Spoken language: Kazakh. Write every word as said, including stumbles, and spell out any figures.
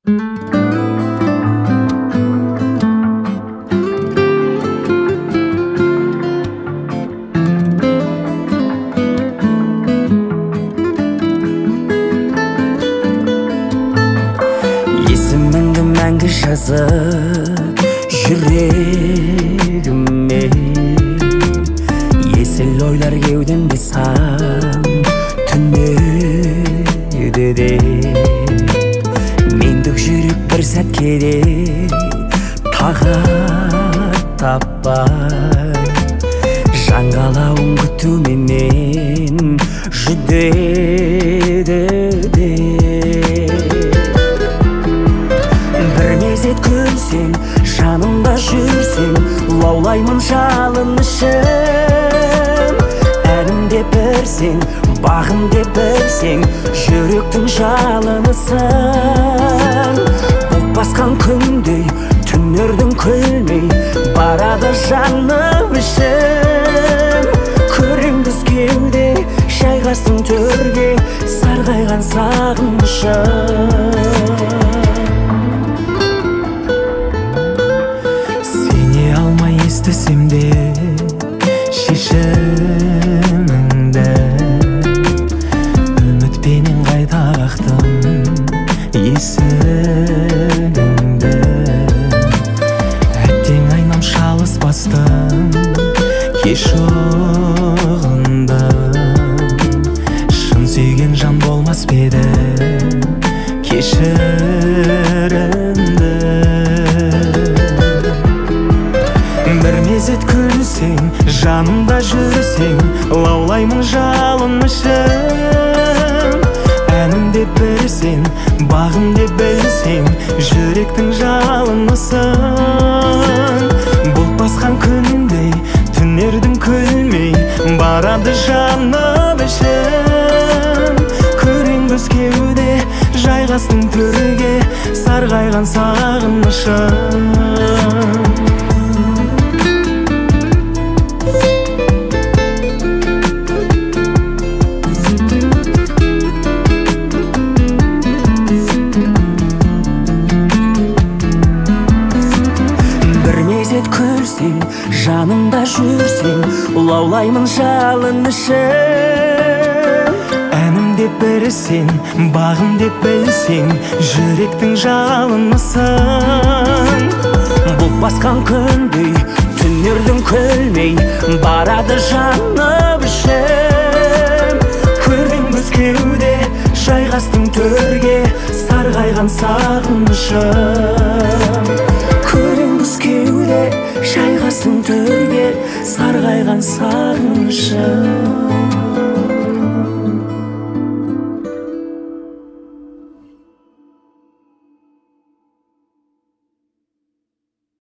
Есіміңді мәңгі жазып жүрегіме, есіл ойлар кеудемде сан түнеді де. Мендік жүрек бір сәтке де тағат таппай, жаңғалауын күтуменен жүдеді де. Бір мезет күлсең, жанымда жүрсең, лаулаймын жалынышым. Әнім деп бірсең, бағым деп білсең, жүректің жалынысың. Бұлт басқан күндей, түнердің күлмей, барады жаным ішім. Күреңдіз кеуде, жайғастың төрге, сарғайған сағынышым. Естісем де шешіміңді, үмітпенен қайта қақтым есігіңді. Әттең айнам шалыс бастым, кеш ұғындым. Шын сүйген жан болмас беді кешірімді. Бір мезет күлсең, жанымда жүрсең, лаулаймын жалынышым. Әнім деп бірсең, бағым деп білсең, жүректің жалынысың. Бұлт басқан күндей, түнердің күлмей, барады жаным ішім. Күреңгіз кеуде, жайғастың төрге, сарғайған сағынышым. Күлсең, жанымда жүрсең, лаулаймын жалынышым. Әнім деп бірсең, бағым деп білсең, жүректің жалынысың. Бұлт басқан күндей, түнердің күлмей, барады жаным ішім. Күреңгіз кеуде, жайғастың төрге, сарғайған сағынышым. Күреңгіз кеуде, жайғастың төрге, сарғайған сағынышым.